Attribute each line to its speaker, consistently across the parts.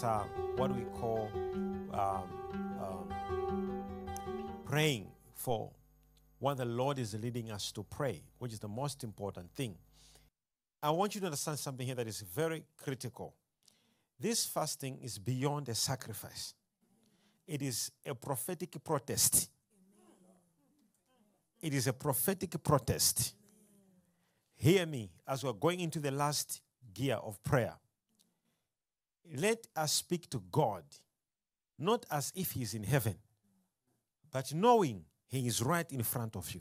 Speaker 1: what we call praying for what the Lord is leading us to pray, which is the most important thing. I want you to understand something here that is very critical. This fasting is beyond a sacrifice. It is a prophetic protest. It is a prophetic protest. Hear me as we're going into the last gear of prayer. Let us speak to God, not as if He's in heaven, but knowing He is right in front of you.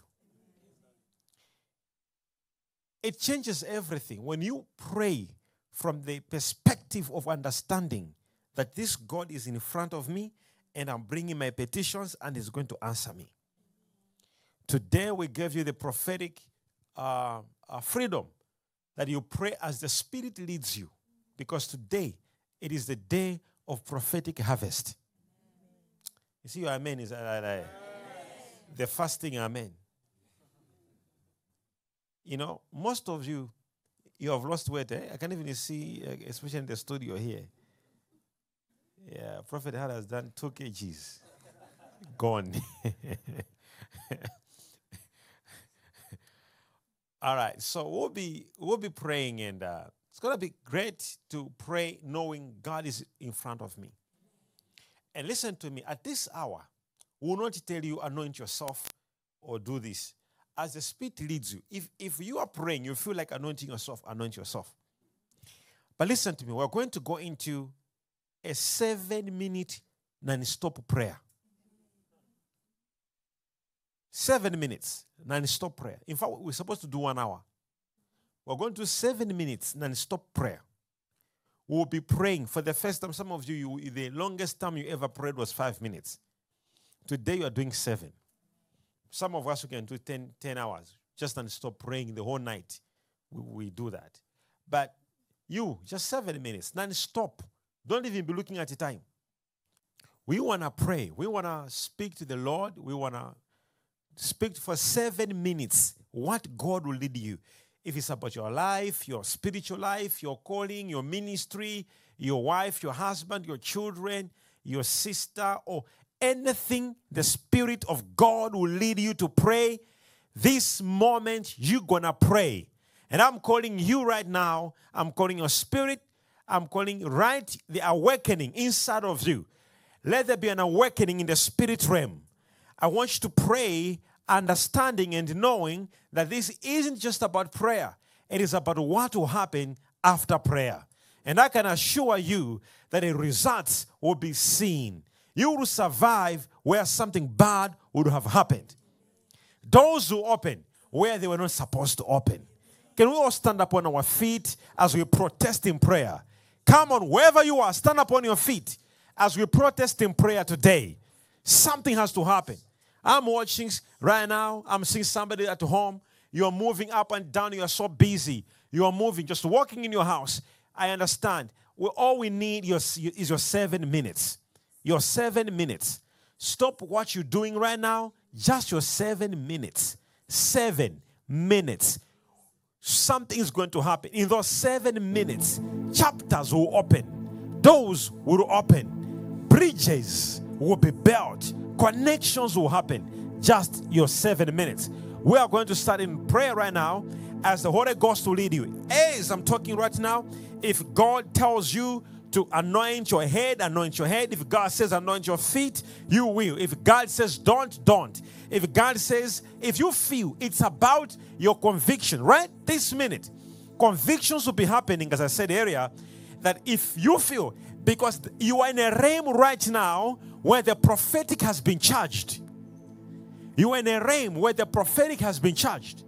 Speaker 1: It changes everything when you pray from the perspective of understanding that this God is in front of me and I'm bringing my petitions and He's going to answer me. Today we gave you the prophetic freedom that you pray as the Spirit leads you, because today it is the day of prophetic harvest. You see your amen is the fasting amen. You know, most of you have lost weight. I can't even see, especially in the studio here. Yeah, Prophet Hal has done 2 kgs. Gone. All right, so we'll be praying, and it's going to be great to pray knowing God is in front of me. And listen to me, at this hour, we will not tell you anoint yourself or do this. As the Spirit leads you, if you are praying, you feel like anointing yourself, anoint yourself. But listen to me, we're going to go into a 7-minute non-stop prayer. 7 minutes non-stop prayer. In fact, we're supposed to do 1 hour. We're going to do 7 minutes non-stop prayer. We'll be praying for the first time. Some of you, the longest time you ever prayed was 5 minutes. Today you are doing 7. Some of us, we can do 10 hours. Just non-stop praying the whole night. We do that. But you, just 7 minutes, non-stop. Don't even be looking at the time. We want to pray. We want to speak to the Lord. We want to speak for 7 minutes what God will lead you. If it's about your life, your spiritual life, your calling, your ministry, your wife, your husband, your children, your sister, or anything the Spirit of God will lead you to pray, this moment you're going to pray. And I'm calling you right now. I'm calling your spirit. I'm calling the awakening inside of you. Let there be an awakening in the spirit realm. I want you to pray, understanding and knowing that this isn't just about prayer. It is about what will happen after prayer. And I can assure you that the results will be seen. You will survive where something bad would have happened. Doors will open where they were not supposed to open. Can we all stand up on our feet as we protest in prayer? Come on, wherever you are, stand up on your feet as we protest in prayer today. Something has to happen. I'm watching right now. I'm seeing somebody at home. You're moving up and down. You're so busy. You are moving, just walking in your house. I understand. All we need is your 7 minutes. Your 7 minutes. Stop what you're doing right now. Just your 7 minutes. 7 minutes. Something is going to happen. In those 7 minutes, chapters will open. Doors will open. Bridges will be built. Connections will happen. Just your 7 minutes. We are going to start in prayer right now as the Holy Ghost will lead you. As I'm talking right now, if God tells you to anoint your head, anoint your head. If God says anoint your feet, you will. If God says don't. If God says, if you feel, it's about your conviction, right? This minute, convictions will be happening, as I said earlier, that if you feel, because you are in a realm right now where the prophetic has been charged. You are in a realm where the prophetic has been charged.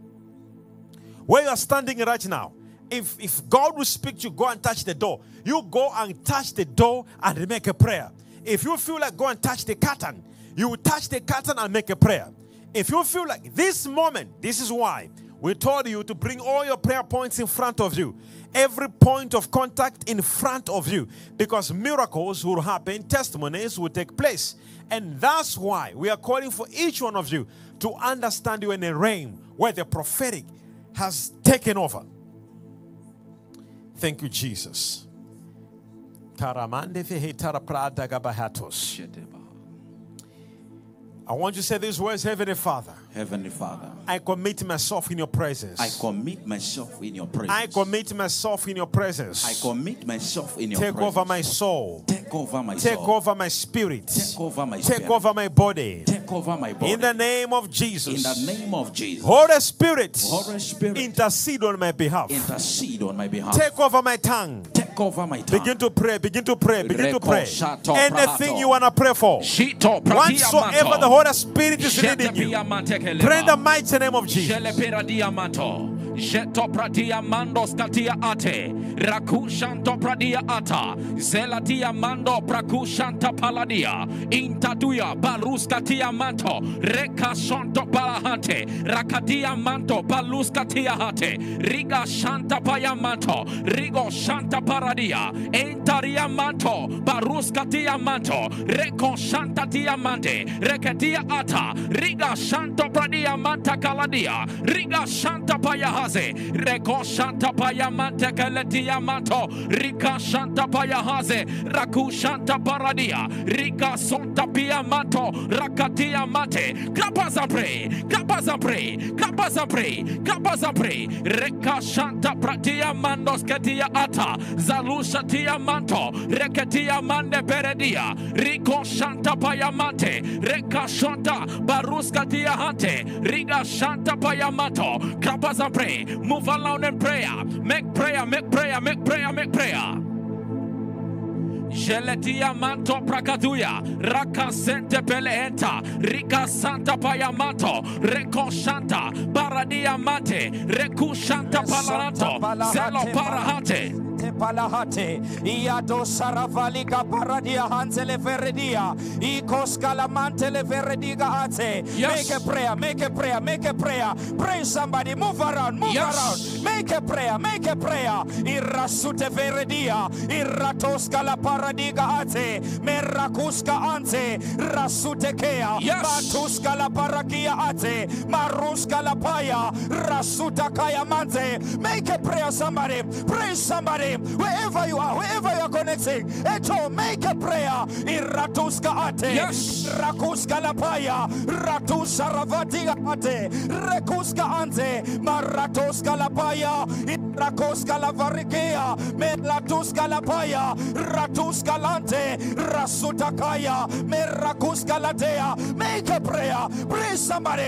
Speaker 1: Where you are standing right now, if God will speak to you, go and touch the door. You go and touch the door and make a prayer. If you feel like go and touch the curtain, you will touch the curtain and make a prayer. If you feel like this moment, this is why we told you to bring all your prayer points in front of you. Every point of contact in front of you. Because miracles will happen, testimonies will take place. And that's why we are calling for each one of you to understand you in a realm where the prophetic has taken over. Thank you, Jesus. Taramande fehetara prada gabahatos. I want you to say these words, Heavenly Father.
Speaker 2: Heavenly Father,
Speaker 1: I commit myself in your presence.
Speaker 2: I commit myself in your presence.
Speaker 1: I commit myself in your presence.
Speaker 2: I commit myself in your
Speaker 1: Take
Speaker 2: presence.
Speaker 1: over my soul.
Speaker 2: Take over my
Speaker 1: Take
Speaker 2: soul.
Speaker 1: over my spirit.
Speaker 2: Take over my
Speaker 1: Take
Speaker 2: spirit.
Speaker 1: over my body.
Speaker 2: Take over my body.
Speaker 1: In the name of Jesus.
Speaker 2: In the name of Jesus.
Speaker 1: Holy Spirit,
Speaker 2: Holy Spirit,
Speaker 1: intercede on my behalf.
Speaker 2: intercede on my behalf.
Speaker 1: Take over my tongue.
Speaker 2: Take over my tongue.
Speaker 1: Begin to pray. Begin to pray. Begin to pray.
Speaker 2: Reko
Speaker 1: Anything you want to pray for. Whatsoever the Holy Spirit is leading you. Pray in the mighty name of Jesus.
Speaker 3: Jeto pradia mando skatia ate rakushanto pradia ata zelatia mando prakushanta paladia intaduya baruskatia manto rekashonto palahante rakadia manto baluskatia hate riga shanta payamanto rigo shanta paradia entaria manto baruskatia manto reko shanta diamante rekadia ata riga shanto pradia manta kaladia riga shanta payaha Reko Shanta Payamante Kaletia Manto Rika Shanta Payahaze Raku Shanta Paradia Rika Sonta Piamanto Rakatia Mate Kapazapre Kapazapre Kapazapre Kapazapre Reka Shanta Pratia Mandos Katia Ata Zalusha Tia Manto Rekatia Mande Peredia Riko Shanta Payamante Reka Shanta Baruska Tia Hante Riga Shanta Payamato Kapazapre. Move along in prayer. Make prayer, make prayer, make prayer, make prayer. Geletia manto prakaduya raka sente pelehenta rika santa payamanto reko shanta baradia mate reku shanta palaranto zelo parahate
Speaker 4: Palahate, Iato Saravalika Paradia Hansele Veredia, Ikos Calamantele Verediga Ate. Make a prayer, make a prayer, make a prayer. Pray somebody, move around, move around. Make a prayer, make a prayer. Irasute Veredia, Iratoska la Paradiga Ate, Merakuska Ante, Rasute Kea, Batuska la Parakia Ate, Maruska la Paya, Rasuta Kaya Mante. Make a prayer, somebody, pray somebody. Wherever you are connecting, eto make a prayer. Iratuska ate, rakuska lapaya, ratusa ravatiga ate, rekuska ante, maratoska lapaya, rakoska lavarikea, melatuska lapaya, ratuska lante, rasutakaya, merakuska latea. Make a prayer. Pray somebody,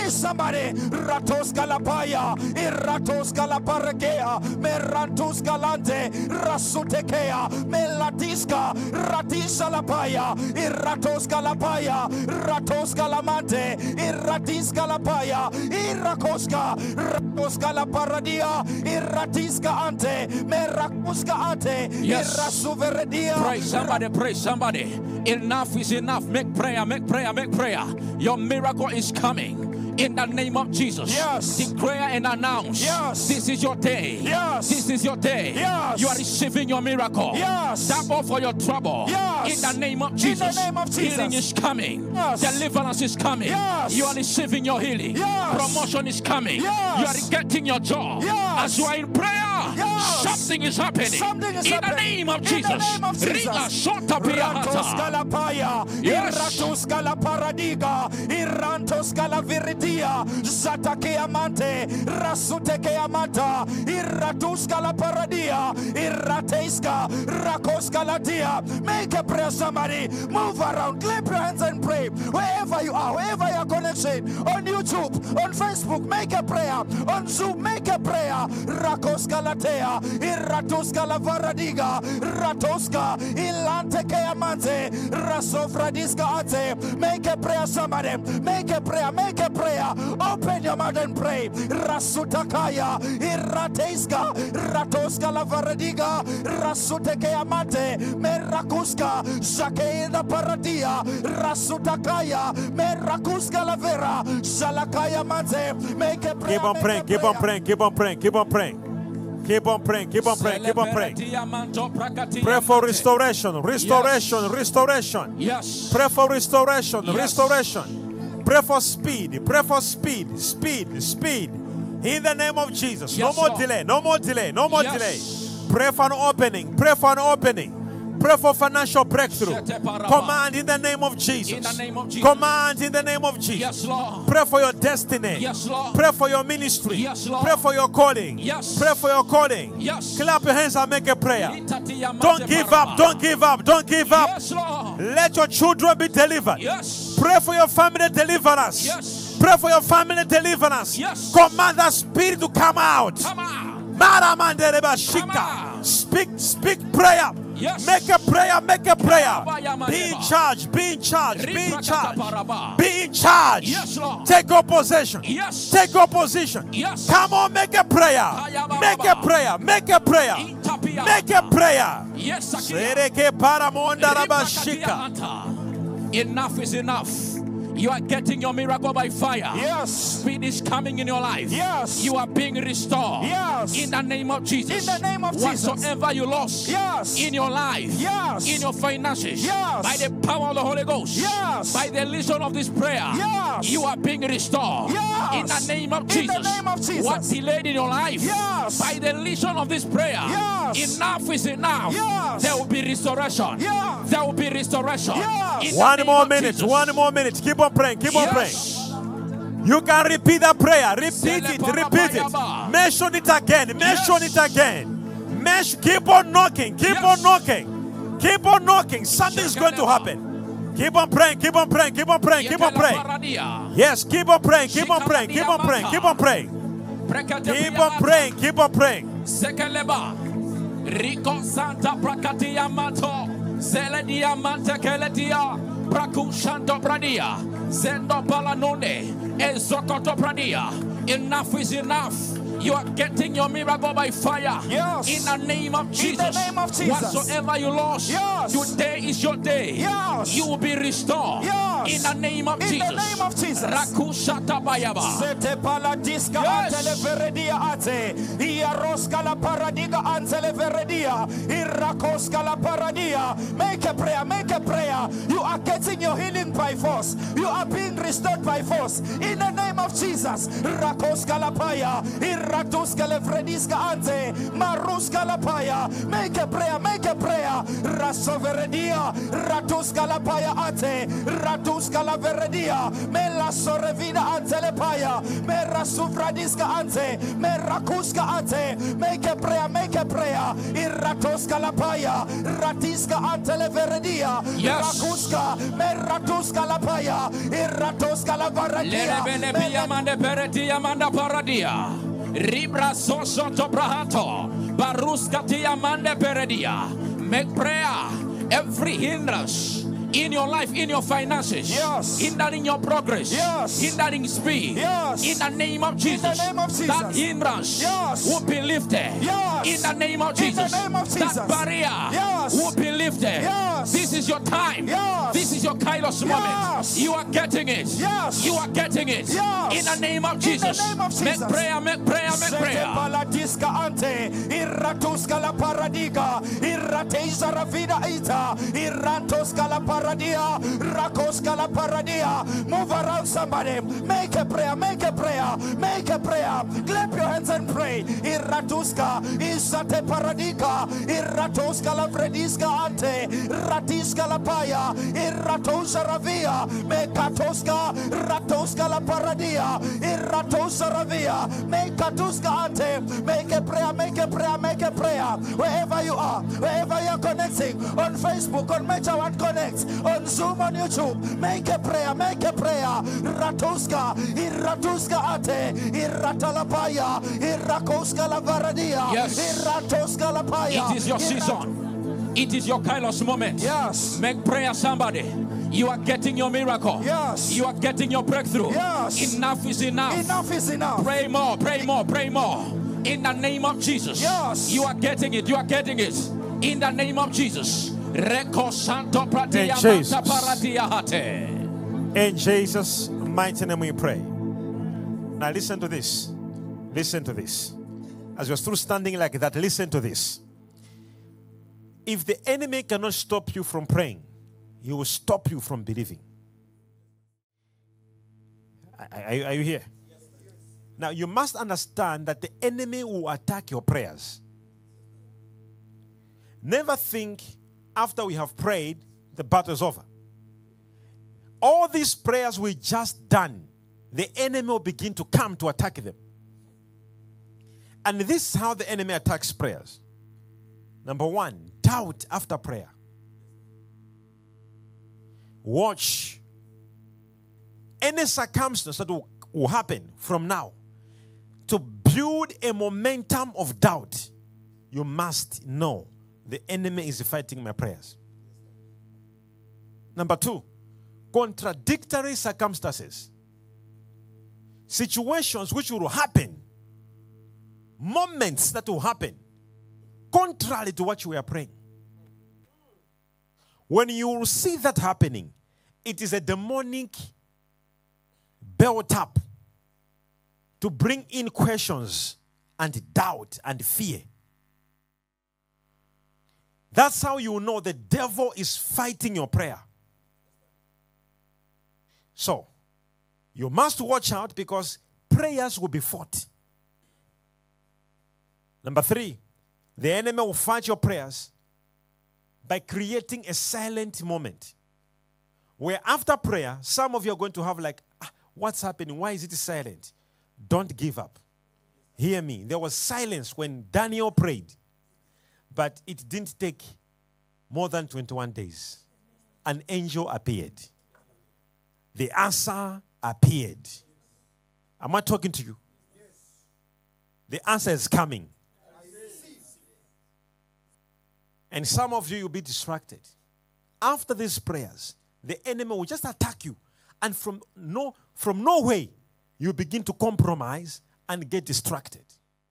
Speaker 4: ratoska lapaya, iratoska laparekea, merantuska lante. Rasutekea, Melatiska, Ratisha Lapaya, Iratoska Lapaya, Ratoska Lamante, Iratiska Lapaya, Irakoska, Ratoska La Paradia, Iratiska Ante, Merakuska Ante, Irasuveredia.
Speaker 3: Pray somebody. Enough is enough. Make prayer, make prayer, make prayer. Your miracle is coming. In the name of Jesus, declare and announce, this is your day. This is your day. You are receiving your miracle. Double for your trouble. In the name of Jesus, healing is coming. Deliverance is coming. You are receiving your healing. Promotion is coming. You are getting your job. As you are in prayer, something is happening. In the name of Jesus.
Speaker 4: Zatake amante, rasuteke amata, iratuska la paradia, irrateiska, rakoska la dia. Make a prayer, somebody. Move around, clap your hands and pray. Wherever you are connected, on YouTube, on Facebook, make a prayer. On Zoom, make a prayer. Rakoska la tea, irratuska la varadiga, ratoska, ilanteke amante, rasofradiska ate. Make a prayer, somebody. Make a prayer, make a prayer. Open your mouth and pray. Rasutakaya, Irrateiska, Ratoska la Varadiga, Rasutekea Mate, Merakuska, Shakeina Paradia, Rasutakaya, Merakuska la Vera, Salakaya Mate. Make a prayer.
Speaker 1: Keep on praying, keep on praying, keep on praying, keep on praying. Keep on praying, keep on praying, keep on praying. Pray for restoration, restoration, restoration. Pray for restoration, restoration. Pray for speed, speed. In the name of Jesus. No more delay, no more delay, no more delay. Pray for an opening, pray for an opening. Pray for financial breakthrough. Command in the name of Jesus.
Speaker 3: In the name of Jesus.
Speaker 1: Command in the name of Jesus.
Speaker 3: Yes, Lord.
Speaker 1: Pray for your destiny.
Speaker 3: Yes, Lord.
Speaker 1: Pray for your ministry.
Speaker 3: Yes, Lord.
Speaker 1: Pray for your calling.
Speaker 3: Yes.
Speaker 1: Pray for your calling.
Speaker 3: Yes.
Speaker 1: Clap your hands and make a prayer. Don't give up. Don't give up. Don't give up.
Speaker 3: Yes, Lord.
Speaker 1: Let your children be delivered.
Speaker 3: Yes.
Speaker 1: Pray for your family deliverance.
Speaker 3: Yes.
Speaker 1: Pray for your family deliverance.
Speaker 3: Yes.
Speaker 1: Command that spirit to come out.
Speaker 3: Come on.
Speaker 1: Speak prayer.
Speaker 3: Yes.
Speaker 1: Make a prayer. Make a prayer. Be in charge. Be in charge. Be in charge. Be in charge.
Speaker 3: Yes, Lord.
Speaker 1: Take your possession.
Speaker 3: Yes.
Speaker 1: Take your position.
Speaker 3: Yes.
Speaker 1: Come on, make a prayer. Make a prayer. Make a prayer. Make a prayer.
Speaker 3: Yes, enough is enough. You are getting your miracle by fire.
Speaker 4: Yes.
Speaker 3: Speed is coming in your life.
Speaker 4: Yes.
Speaker 3: You are being restored.
Speaker 4: Yes.
Speaker 3: In the name of Jesus.
Speaker 4: In the name of Jesus.
Speaker 3: Whatsoever you lost.
Speaker 4: Yes.
Speaker 3: In your life.
Speaker 4: Yes.
Speaker 3: In your finances.
Speaker 4: Yes.
Speaker 3: By the power of the Holy Ghost.
Speaker 4: Yes.
Speaker 3: By the legion of this prayer.
Speaker 4: Yes.
Speaker 3: You are being restored.
Speaker 4: Yes.
Speaker 3: In the name of Jesus.
Speaker 4: In the name of Jesus.
Speaker 3: What delayed in your life.
Speaker 4: Yes.
Speaker 3: By the legion of this prayer.
Speaker 4: Yes.
Speaker 3: Enough is enough.
Speaker 4: Yes.
Speaker 3: There will be restoration.
Speaker 4: Yes.
Speaker 3: There will be restoration.
Speaker 4: Yes.
Speaker 3: In the
Speaker 1: One
Speaker 3: name
Speaker 1: more
Speaker 3: of
Speaker 1: minute.
Speaker 3: Jesus.
Speaker 1: One more minute. Keep on praying. Keep on praying. You can repeat that prayer. Repeat it. Repeat it. Mention it again. Mention it again. Keep on knocking. Keep on knocking. Keep on knocking. Something's going to happen. Keep on praying. Keep on praying. Keep on praying. Keep on praying. Yes. Keep on praying. Keep on praying. Keep on praying. Keep on praying. Keep on praying. Keep on praying.
Speaker 3: Sekeleba. Rico Santa Prakatia Mato. Zeledia Mantekeletia. Prakushanto Pradia. Zendo Palanone. Ezokoto Pradia. Enough is enough. You are getting your miracle by fire.
Speaker 4: Yes.
Speaker 3: In the name of Jesus.
Speaker 4: In the name of Jesus.
Speaker 3: Whatsoever you lost,
Speaker 4: yes.
Speaker 3: today is your day.
Speaker 4: Yes.
Speaker 3: You will be restored.
Speaker 4: Yes.
Speaker 3: In the name of
Speaker 4: in
Speaker 3: Jesus.
Speaker 4: In the name of Jesus.
Speaker 3: Rakushata Bayaba.
Speaker 4: Sete paladiska antele veredia ate. Iaroska la paradiga antele veredia. Irakoska la paradia. Make a prayer. Make a prayer. You are getting your healing by force. You are being restored by force. In the name of Jesus. Rakoska la paya. Ratuska lefrediska ante, maruska la paya. Make a prayer, make a prayer. Rasoveredia, ratuska la paya ate, ratuska la veredia. Me la sorevida ante le paya, me rasufradiska ante, me rakuska ante. Make a prayer, make a prayer. Iratuska la paya, ratiska ante le veredia.
Speaker 3: Yes.
Speaker 4: Rakuska, me ratuska la paya, iratuska la veredia.
Speaker 3: Lele bele mande peretia manda paradia. Ribra sosoto brahato. Baruska tia mande peredia. Make prayer. Every hindrance in your life, in your finances,
Speaker 4: yes.
Speaker 3: hindering your progress,
Speaker 4: yes.
Speaker 3: hindering speed,
Speaker 4: yes.
Speaker 3: in the name of Jesus,
Speaker 4: in the name of Jesus.
Speaker 3: That hindrance
Speaker 4: yes.
Speaker 3: will be lifted,
Speaker 4: yes.
Speaker 3: in the name of Jesus,
Speaker 4: in the name of Jesus.
Speaker 3: That barrier
Speaker 4: yes.
Speaker 3: will be lifted,
Speaker 4: yes.
Speaker 3: This is your time,
Speaker 4: yes.
Speaker 3: this is your Kairos moment,
Speaker 4: yes.
Speaker 3: you are getting it,
Speaker 4: yes.
Speaker 3: you are getting it,
Speaker 4: yes.
Speaker 3: in the name of Jesus,
Speaker 4: in the name of Jesus.
Speaker 3: Make prayer, make prayer, make prayer.
Speaker 4: Paladiska ante, iratuska la paradiga, irrateza ravida ita, irrantoska la paradia, rakoska la paradia. Move around somebody. Make a prayer, make a prayer, make a prayer. Clap your hands and pray. Irratuska, isate paradiga, irratoska la frediska ante, ratiska la paya, irratosa ravia, mekatoska, ratoska la paradia, irratosa ravia, mekatuska ante. Make a prayer, make a prayer, make a prayer. Wherever you are connecting, on Facebook, on Meta One Connect, on Zoom, on YouTube, make a prayer, make a prayer. Ratuska, irratuska ate, irratalapaya, irrakoska la varadia,
Speaker 3: yes.
Speaker 4: irratoska la paya.
Speaker 3: It is your season. It is your Kairos moment.
Speaker 4: Yes.
Speaker 3: Make prayer, somebody. You are getting your miracle.
Speaker 4: Yes.
Speaker 3: You are getting your breakthrough.
Speaker 4: Yes.
Speaker 3: Enough is enough.
Speaker 4: Enough is enough.
Speaker 3: Pray more, pray more, pray more. In the name of Jesus.
Speaker 4: Yes.
Speaker 3: You are getting it. You are getting it. In the name of Jesus.
Speaker 1: In Jesus' mighty name we pray. Now listen to this. Listen to this. As you're still standing like that, listen to this. If the enemy cannot stop you from praying, he will stop you from believing. Are you here? Now you must understand that the enemy will attack your prayers. Never think after we have prayed, the battle is over. All these prayers we just done, the enemy will begin to come to attack them. And this is how the enemy attacks prayers. Number one, doubt after prayer. Watch. Any circumstance that will happen from now to build a momentum of doubt, you must know the enemy is fighting my prayers. Number two, contradictory circumstances. Situations which will happen, moments that will happen, contrary to what you are praying. When you see that happening, it is a demonic built up to bring in questions and doubt and fear. That's how you know the devil is fighting your prayer. So, you must watch out because prayers will be fought. Number three, the enemy will fight your prayers by creating a silent moment. Where after prayer, some of you are going to have like, what's happening? Why is it silent? Don't give up. Hear me. There was silence when Daniel prayed. But it didn't take more than 21 days. An angel appeared. The answer appeared. Am I talking to you? Yes. The answer is coming. And some of you will be distracted. After these prayers, the enemy will just attack you. And from no way, you begin to compromise and get distracted.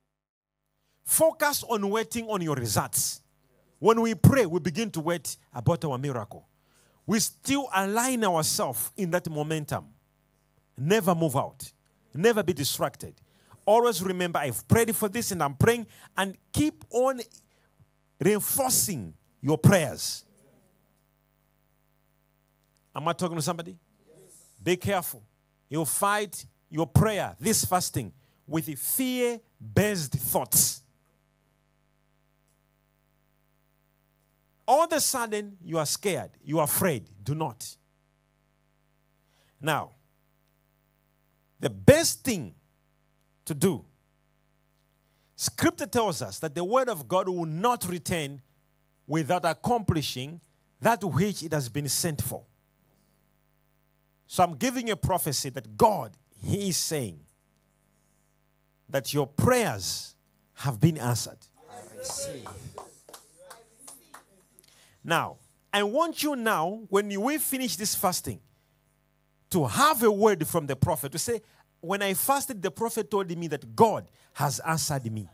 Speaker 1: Focus on waiting on your results. When we pray, we begin to wait about our miracle. We still align ourselves in that momentum. Never move out. Never be distracted. Always remember, I've prayed for this and I'm praying, and keep on reinforcing your prayers. Am I talking to somebody? Yes. Be careful. You'll fight your prayer, this fasting, with fear-based thoughts. All of a sudden, you are scared. You are afraid. Do not. Now, the best thing to do, Scripture tells us that the word of God will not return without accomplishing that which it has been sent for. So I'm giving you a prophecy that God, He is saying that your prayers have been answered. I receive. Now, I want you now, when we finish this fasting, to have a word from the prophet to say, when I fasted, the prophet told me that God has answered me.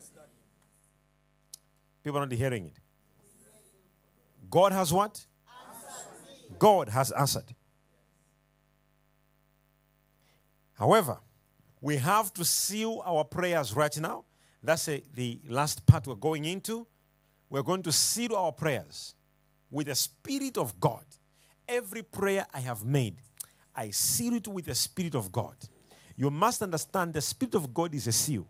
Speaker 1: People are not hearing it. God has what? God has answered. However, we have to seal our prayers right now. That's the last part we're going into. We're going to seal our prayers with the Spirit of God. Every prayer I have made, I seal it with the Spirit of God. You must understand the Spirit of God is a seal.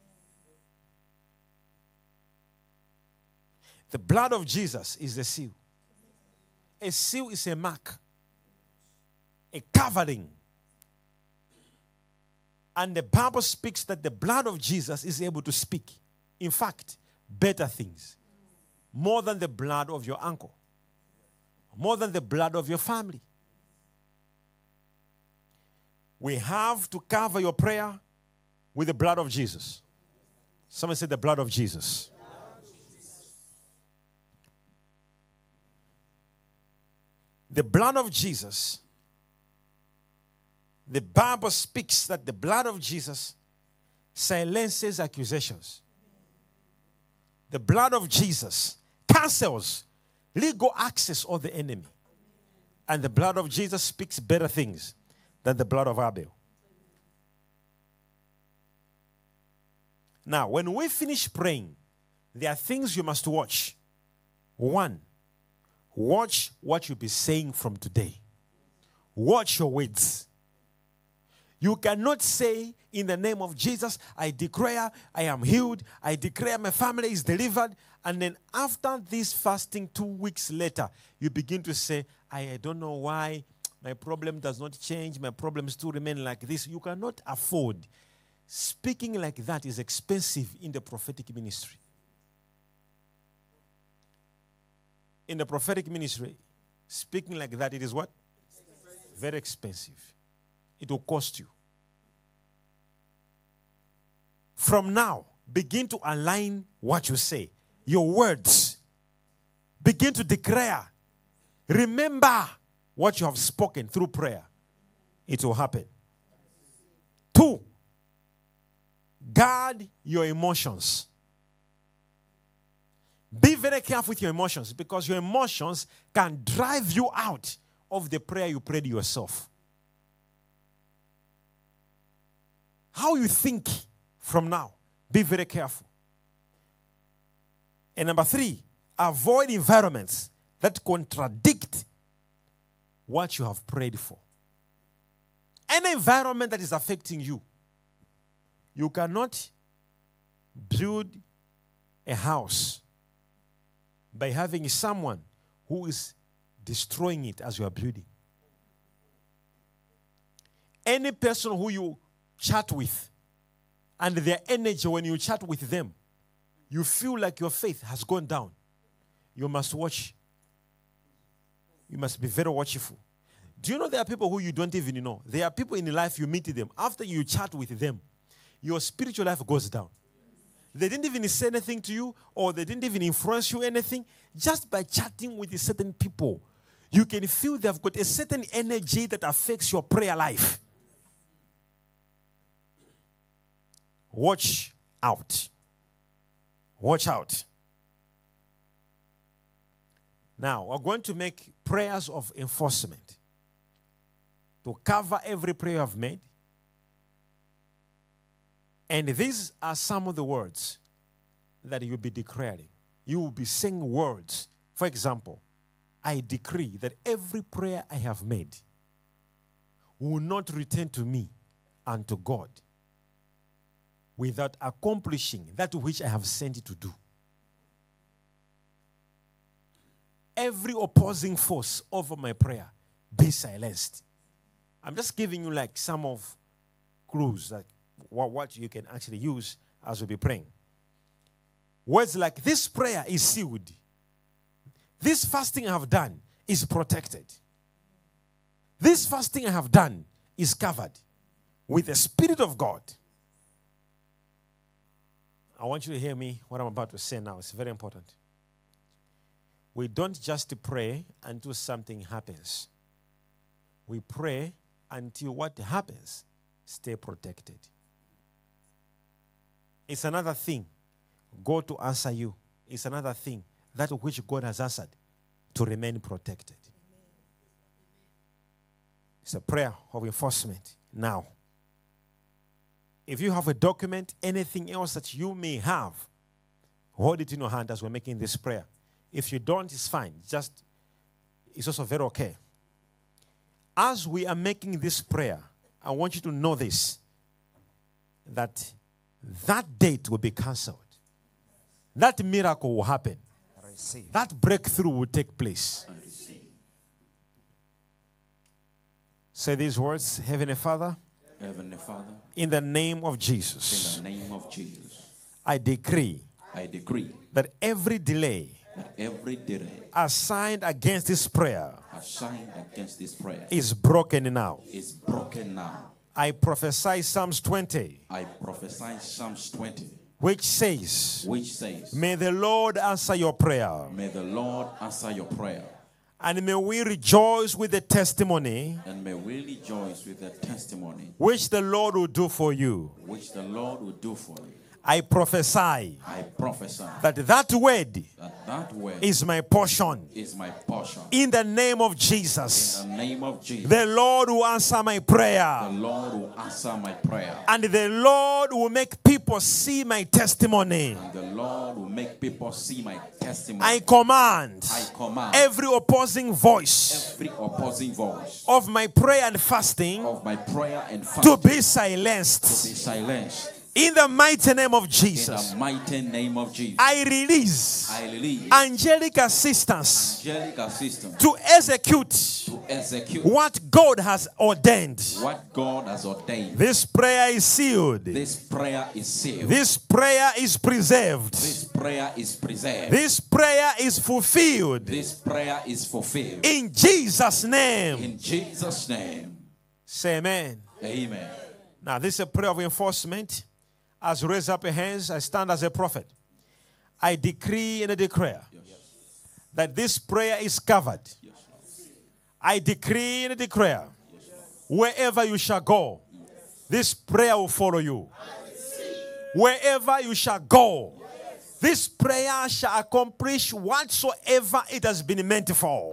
Speaker 1: The blood of Jesus is a seal. A seal is a mark, a covering. And the Bible speaks that the blood of Jesus is able to speak. In fact, better things. More than the blood of your uncle. More than the blood of your family. We have to cover your prayer with the blood of Jesus. Someone said the blood of Jesus. The blood of Jesus. The Bible speaks that the blood of Jesus silences accusations. The blood of Jesus cancels legal access of the enemy. And the blood of Jesus speaks better things than the blood of Abel. Now, when we finish praying, there are things you must watch. One, watch what you'll be saying from today. Watch your words. You cannot say, in the name of Jesus, I declare I am healed. I declare my family is delivered. And then after this fasting, 2 weeks later, you begin to say, I don't know why my problem does not change. My problems still remain like this. You cannot afford. Speaking like that is expensive in the prophetic ministry. In the prophetic ministry, speaking like that, it is what? Very expensive. It will cost you. From now, begin to align what you say. Your words. Begin to declare. Remember what you have spoken through prayer. It will happen. 2, guard your emotions. Be very careful with your emotions, because your emotions can drive you out of the prayer you prayed yourself. How you think from now, be very careful. And number 3, avoid environments that contradict what you have prayed for. Any environment that is affecting you. You cannot build a house by having someone who is destroying it as you are building. Any person who you chat with and their energy when you chat with them, you feel like your faith has gone down. You must watch. You must be very watchful. Do you know there are people who you don't even know? There are people in life you meet them. After you chat with them, your spiritual life goes down. They didn't even say anything to you, or they didn't even influence you anything. Just by chatting with certain people, you can feel they've got a certain energy that affects your prayer life. Watch out. Watch out. Now, we're going to make prayers of enforcement to cover every prayer I've made. And these are some of the words that you'll be declaring. You will be saying words. For example, I decree that every prayer I have made will not return to me and to God without accomplishing that which I have sent it to do. Every opposing force over my prayer, be silenced. I'm just giving you like some of clues, like what you can actually use as we be praying. Words like, this prayer is sealed. This fasting I have done is protected. This fasting I have done is covered with the Spirit of God. I want you to hear me, what I'm about to say now. It's very important. We don't just pray until something happens. We pray until what happens, stay protected. It's another thing, God to answer you. It's another thing, that which God has answered, to remain protected. It's a prayer of enforcement. Now, if you have a document, anything else that you may have, hold it in your hand as we're making this prayer. If you don't, it's fine. It's also very okay. As we are making this prayer, I want you to know this, that date will be cancelled. That miracle will happen. That breakthrough will take place. Say these words, Heavenly Father.
Speaker 2: Heavenly Father,
Speaker 1: in the name of Jesus.
Speaker 2: in the name of Jesus,
Speaker 1: I decree
Speaker 2: that
Speaker 1: every delay assigned against this prayer is broken now. I prophesy Psalms 20. Which says, may the Lord answer your prayer. And may we rejoice with the testimony. Which the Lord will do for you. I prophesy
Speaker 2: I prophesy
Speaker 1: that word
Speaker 2: that word
Speaker 1: is my portion.
Speaker 2: is my portion.
Speaker 1: In the name of Jesus.
Speaker 2: In the name of Jesus.
Speaker 1: The Lord will answer my
Speaker 2: The
Speaker 1: prayer.
Speaker 2: Lord will answer my prayer.
Speaker 1: And the Lord will make people see my testimony.
Speaker 2: And the Lord will make people see my testimony.
Speaker 1: I command
Speaker 2: I command
Speaker 1: every opposing voice
Speaker 2: every opposing voice
Speaker 1: of my prayer and fasting
Speaker 2: of my prayer and
Speaker 1: to
Speaker 2: fasting
Speaker 1: be
Speaker 2: be
Speaker 1: silenced.
Speaker 2: silenced.
Speaker 1: In the mighty name of
Speaker 2: In
Speaker 1: Jesus,
Speaker 2: the mighty name of Jesus.
Speaker 1: I release
Speaker 2: I release
Speaker 1: angelic assistance
Speaker 2: angelic assistance
Speaker 1: to execute
Speaker 2: to execute
Speaker 1: what God has ordained.
Speaker 2: what God has ordained.
Speaker 1: This prayer is sealed.
Speaker 2: This prayer is sealed.
Speaker 1: This prayer is preserved.
Speaker 2: This prayer is preserved.
Speaker 1: This prayer is fulfilled.
Speaker 2: This prayer is fulfilled.
Speaker 1: In Jesus' name.
Speaker 2: In Jesus' name.
Speaker 1: Say amen.
Speaker 2: Amen.
Speaker 1: Now, this is a prayer of enforcement. As you raise up your hands, I stand as a prophet. I decree and I declare that this prayer is covered. I decree and I declare wherever you shall go, this prayer will follow you. Wherever you shall go, this prayer shall accomplish whatsoever it has been meant for.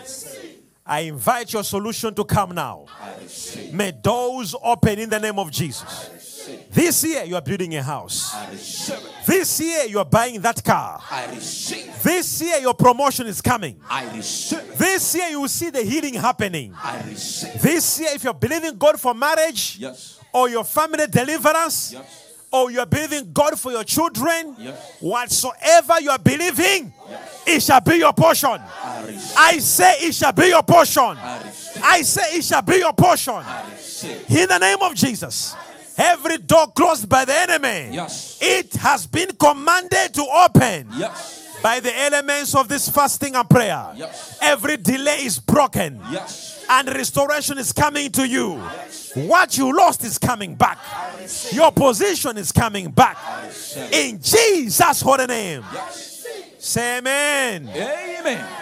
Speaker 1: I invite your solution to come now. May doors open in the name of Jesus. This year you are building a house. This year you are buying that car.
Speaker 2: I receive.
Speaker 1: This year your promotion is coming.
Speaker 2: I receive.
Speaker 1: This year you will see the healing happening.
Speaker 2: I receive.
Speaker 1: This year if you're believing God for marriage,
Speaker 2: Yes.
Speaker 1: or your family deliverance,
Speaker 2: Yes.
Speaker 1: or you're believing God for your children,
Speaker 2: Yes.
Speaker 1: whatsoever you are believing, it shall be your portion.
Speaker 2: I receive.
Speaker 1: I say it shall be your portion.
Speaker 2: I receive.
Speaker 1: I say it shall be your portion.
Speaker 2: I receive.
Speaker 1: In the name of Jesus. Every door closed by the enemy,
Speaker 2: Yes.
Speaker 1: it has been commanded to open
Speaker 2: Yes.
Speaker 1: by the elements of this fasting and prayer.
Speaker 2: Yes.
Speaker 1: Every delay is broken.
Speaker 2: Yes.
Speaker 1: And restoration is coming to you. What you lost is coming back. Your position is coming back. In Jesus' holy name.
Speaker 2: Yes.
Speaker 1: Say amen.
Speaker 2: Amen.